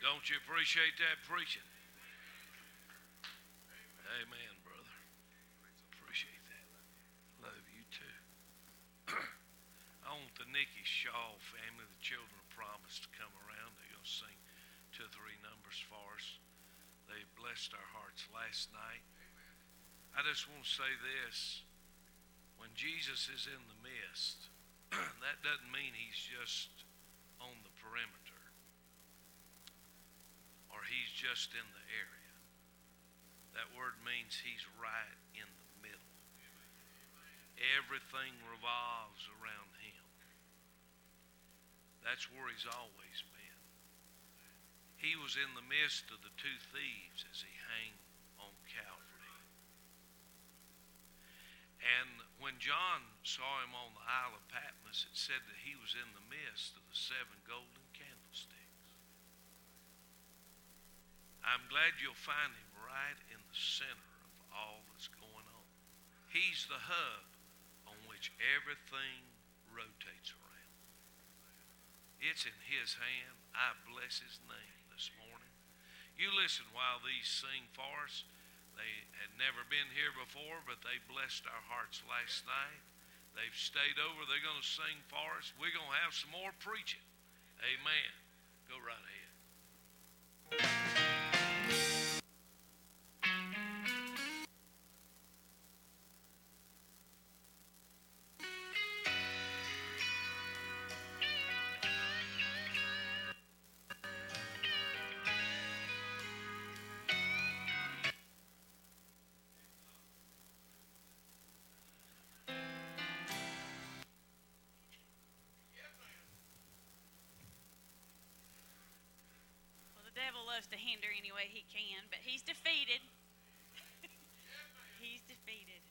Don't you appreciate that preaching? Amen, brother. Appreciate that. Love you too. I want the Nikki Shaw family, the children of promise, to come around. They're going to sing 2 or 3 numbers for us. They blessed our hearts last night. I just want to say this. When Jesus is in the midst, that doesn't mean he's just on the perimeter or he's just in the area. That word means he's right in the middle. Everything revolves around him. That's where he's always been. He was in the midst of the 2 thieves as he hung on Calvary. And when John saw him on the Isle of Patmos, it said that he was in the midst of the 7 golden candlesticks. I'm glad you'll find him right in the center of all that's going on. He's the hub on which everything rotates around. It's in his hand. I bless his name this morning. You listen while these sing for us. They had never been here before, but they blessed our hearts last night. They've stayed over. They're going to sing for us. We're going to have some more preaching. Amen. Go right ahead. The devil loves to hinder any way he can, but he's defeated. He's defeated.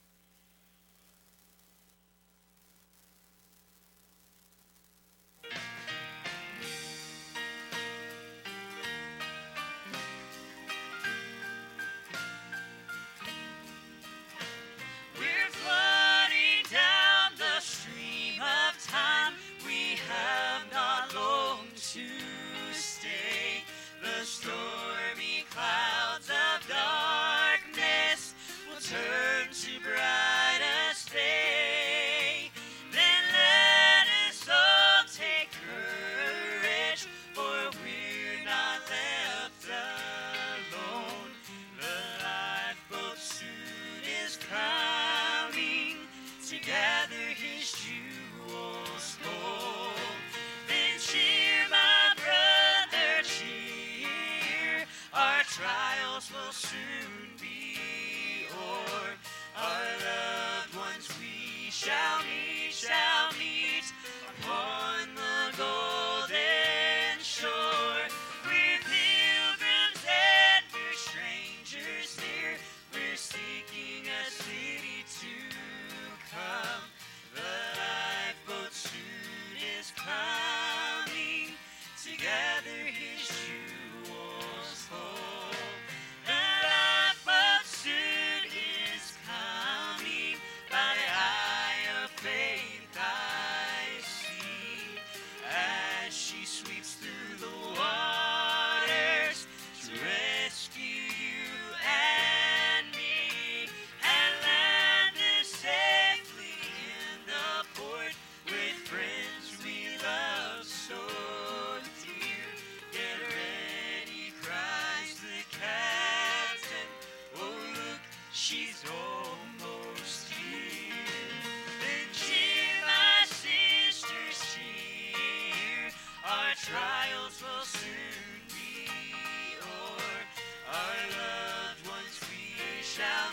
We're flooding down the stream of time. We have not long to stay. The stormy clouds of darkness will turn to brightest day. Then let us all take courage, for we're not left alone. The lifeboat soon is coming to gather his jewels home. Then cheer, my brother, cheer. Our trials will soon be o'er. Our loved ones we shall meet upon the golden shore. We're pilgrims and we're strangers here. We're seeking a city to come. The lifeboat soon is coming to gather his jewels home. The lifeboat soon is coming. By the eye of faith I see, as she sweeps through the waters to rescue you and me, and land us safely in the port with friends we love so dear. Get ready, cries the captain. Oh, look, she's almost here. Then cheer, my sisters, cheer. Our trials will soon be o'er. Our loved ones we shall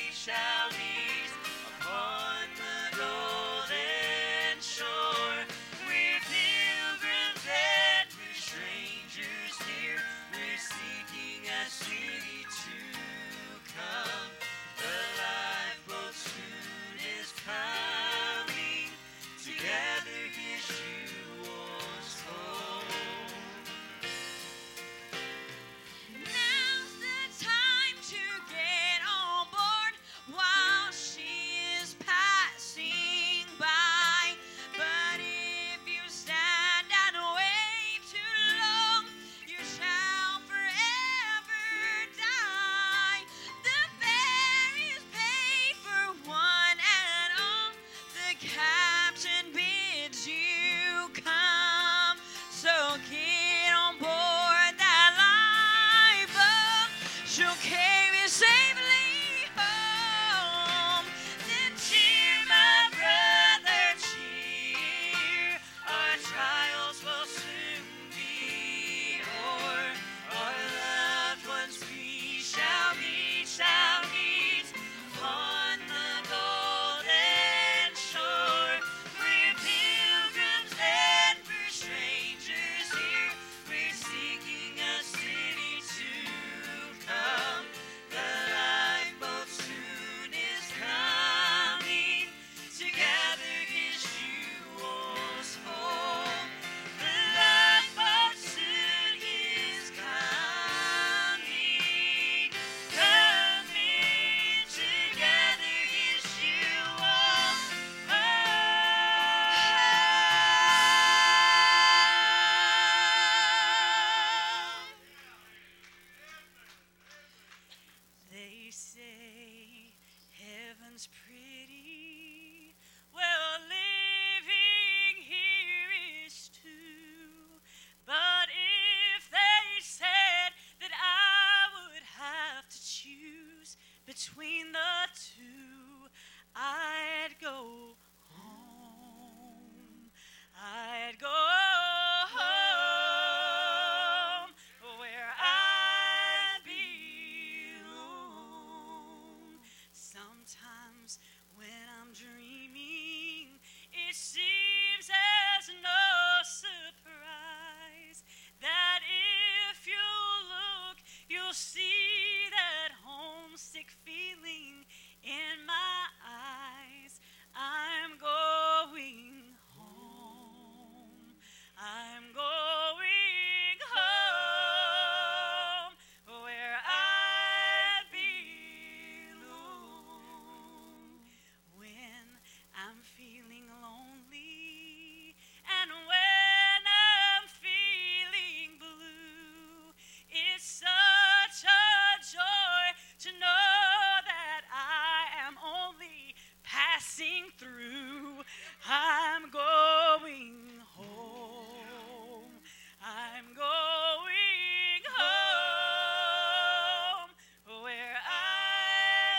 meet upon the golden shore. We're pilgrims and we're strangers here. We're seeking a city to come. The lifeboat soon is coming to gather his jewels home. times when I'm dreaming, it seems as no surprise that if you look, you'll see that homesick feeling in my eyes. I'm going home. I'm going home where I belong. When I'm feeling lonely and when I'm feeling blue, it's such a joy to know that I am only passing through. I'm going home. I'm going home where I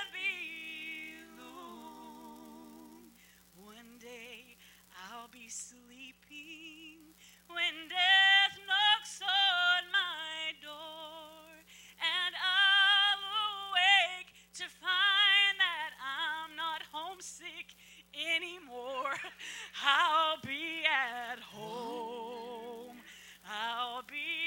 belong. One day I'll be sleeping when death knocks on my door, and I'll awake to find that I'm not homesick anymore. I'll be at home. I'll be